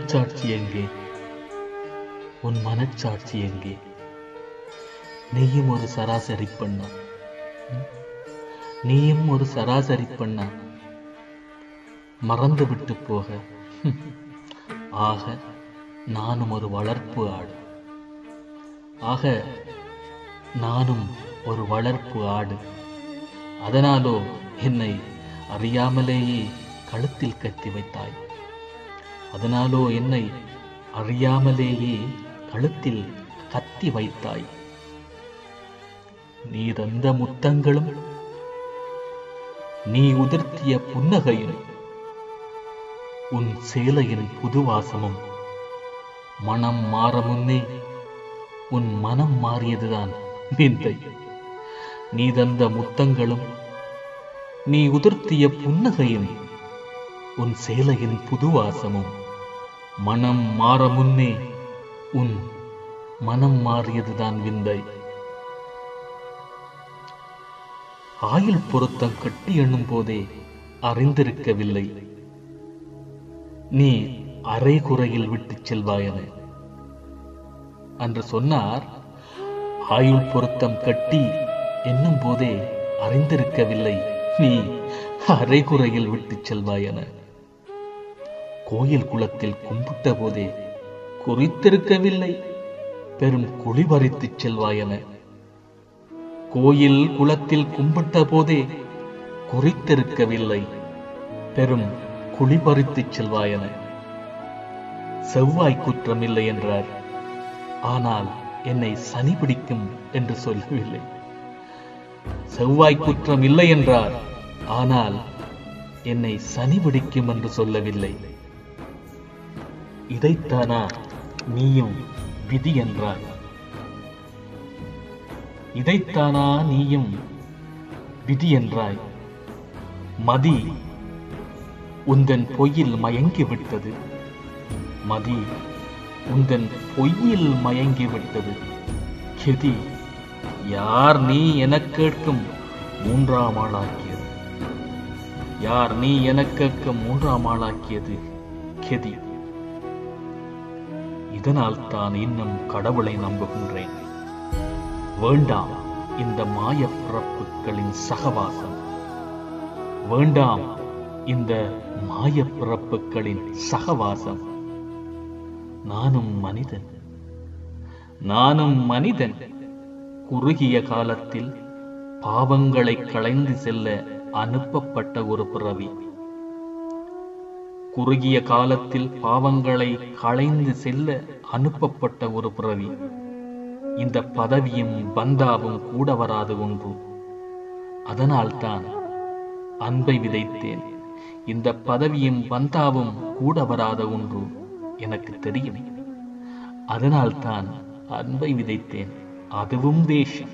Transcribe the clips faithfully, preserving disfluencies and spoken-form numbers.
மனச்சாட்சி எங்கே? உன் மனச்சாட்சி எங்கே? நீயும் ஒரு சராசரி பெண்ணா? நீயும் ஒரு சராசரி பெண்ணா? மறந்து விட்டு போக. ஆக நானும் ஒரு வளர்ப்பு ஆடு. ஆக நானும் ஒரு வளர்ப்பு ஆடு. அதனாலோ என்னை அறியாமலேயே கழுத்தில் கட்டி வைத்தாய். அதனாலோ என்னை அறியாமலேயே கழுத்தில் கத்தி வைத்தாய். நீ தந்த முத்தங்களும் நீ உதிர்த்திய புன்னகையும் உன் சேலையின் புதுவாசமும் மனம் மாற முன்னே உன் மனம் மாறியதுதான் விந்தை. நீ தந்த முத்தங்களும் நீ உதிர்த்திய புன்னகையும் உன் சேலையின் புதுவாசமும் மனம் மாற முன்னே உன் மனம் மாறியதுதான் விந்தை. ஆயுள் பொருத்தம் கட்டி எண்ணும் போதே அறிந்திருக்கவில்லை நீ அரை குறையில் விட்டுச் செல்வாயென அன்று சொன்னார். ஆயுள் பொருத்தம் கட்டி எண்ணும் போதே அறிந்திருக்கவில்லை நீ அரை குறையில் விட்டுச் செல்வாயென. கோயில் குளத்தில் கும்பிட்ட போதே குறித்திருக்கவில்லை பெரும் குழி பறித்துச் செல்வாயென. கோயில் குளத்தில் கும்பிட்ட போதே குறித்திருக்கவில்லை பெரும் குழி பறித்துச் செல்வாயென. செவ்வாய் குற்றம் இல்லை என்றார், ஆனால் என்னை சனி பிடிக்கும் என்று சொல்லவில்லை. செவ்வாய் குற்றம் இல்லை என்றார், ஆனால் என்னை சனி பிடிக்கும் என்று சொல்லவில்லை. இதைத்தானா நீயும் விதி என்றாய்? இதைத்தானா நீயும் விதி என்றாய்? மதி உந்தன் பொய்யில் மயங்கி விட்டது. மதி உந்தன் பொய்யில் மயங்கி விட்டது. கெதி யார் நீ எனக் கேட்கும் மூன்றாம் ஆளாக்கியது. யார் நீ எனக் கேட்கும் மூன்றாம் ஆளாக்கியது கெதி. இதனால் தான் இன்னும் கடவுளை நம்புகின்றேன். வேண்டாம் இந்த மாய பிறப்புகளின் சகவாசம். வேண்டாம் இந்த மாய பிறப்புகளின் சகவாசம். நானும் மனிதன், நானும் மனிதன். குறுகிய காலத்தில் பாவங்களை களைந்து செல்ல அனுப்பப்பட்ட ஒரு பிறவி. குறுகிய காலத்தில் பாவங்களை களைந்து செல்ல அனுப்பப்பட்ட ஒரு பிறவி. இந்த பதவியும் பந்தாவும் கூட வராது ஒன்று. அதனால்தான் அன்பை விதைத்தேன். இந்த பதவியும் பந்தாவும் கூட வராத ஒன்று எனக்கு தெரியும். அதனால்தான் அன்பை விதைத்தேன், அதுவும் தேசம்.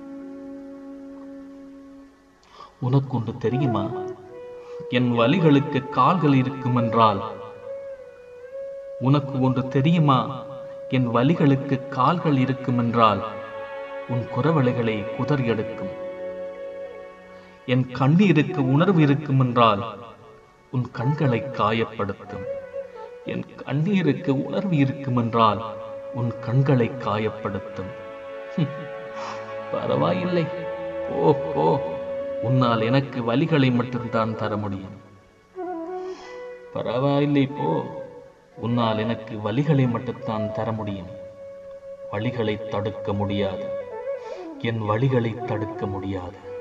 உனக்கொன்று தெரியுமா? என் வலிகளுக்கு கால்கள் இருக்கும் என்றால் உனக்கு ஒன்று தெரியுமா? என் வலிகளுக்கு கால்கள் இருக்கும் என்றால் உன் குரவலைகளை குதறி எடுக்கும். என் கண்ணீருக்கு உணர்வு இருக்கும் என்றால் உன் கண்களை காயப்படுத்தும். என் கண்ணீருக்கு உணர்வு இருக்கும் என்றால் உன் கண்களை காயப்படுத்தும். பரவாயில்லை, ஓ ஓ உன்னால் எனக்கு வலிகளை மட்டும்தான் தர முடியும். பரவாயில்லை போ, உன்னால் எனக்கு வலிகளை மட்டும்தான் தர முடியும். வலிகளை தடுக்க முடியாது. என் வலிகளை தடுக்க முடியாது.